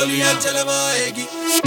गोलियां चलवाएगी।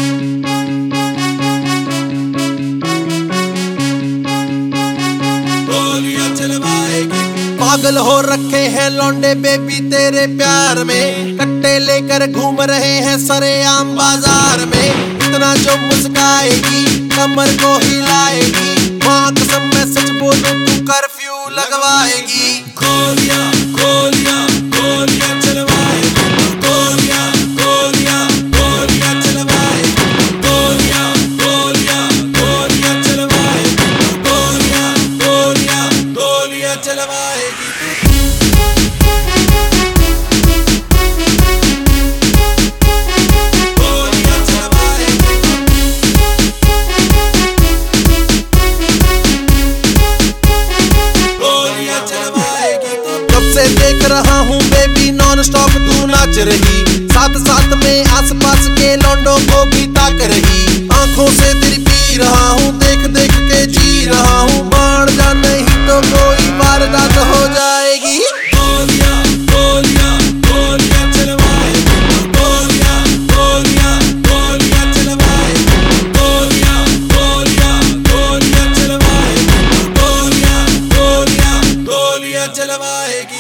गोलियां चलवाएगी। पागल हो रखे हैं लौंडे बेबी तेरे प्यार में, कट्टे लेकर घूम रहे हैं सरेआम बाजार में। इतना जो मुस्काएगी कमर को हिलाएगी, माँ कसम मैं सच बोलूं तू कर्फ्यू लगवाएगी। गोलियां गोलियां गोलियां चलवाएगी। गोलियां गोलियां गोलियां चलवाएगी। गोलियां गोलियां गोलियां चलवाएगी। गोलियां गोलियां गोलियां चलवाएगी। देख रहा हूँ बेबी नॉन स्टॉप तू नाच रही, साथ साथ में आसपास के लौंडों को भी ताक रही। आंखों से तेरी पी रहा हूँ, देख देख के जी रहा हूँ। मार जा नहीं तो कोई वारदात हो जाएगी। गोलियां गोलियां गोलियां चलवाएगी। गोलियां गोलियां गोलियां चलवाएगी। गोलियां गोलियां गोलियां चलवाएगी। गोलियां गोलियां गोलियां चलवाएगी।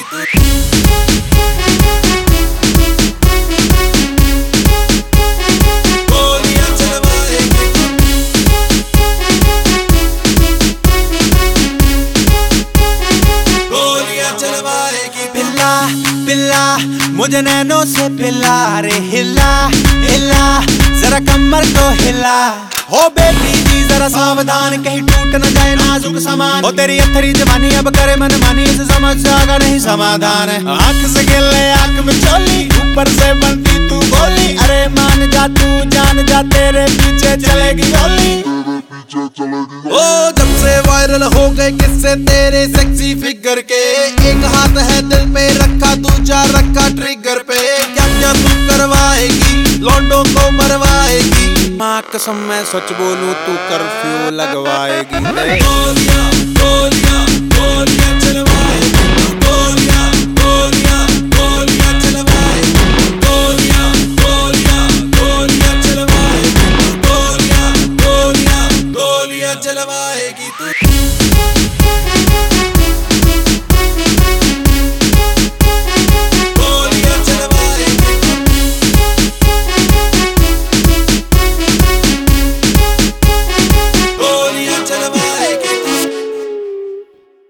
पिल्ला मुझे नैनों से पिला रे, हिला हिला जरा कमर को हिला। हो बेबी जी जरा सावधान कहीं टूट न जाए नाजुक सामान। हो तेरी अथरी जवानी अब करे मनमानी, इसे समझ जाएगा नहीं समाधान। आंख से गिले आंख में चोली, ऊपर से बनती तू गोली। अरे मान जा तू जान जा, तेरे पीछे चलेगी गोली। ओ जब से वायरल हो गए किस्से तेरे सेक्सी फिगर के, एक हाथ है दिल पे रखा दूजा रखा ट्रिगर पे। क्या क्या तू करवाएगी लौंडों को मरवाएगी, माँ कसम मैं सच बोलूं तू कर्फ्यू लगवाएगी। गोलियां गोलियां गोलियां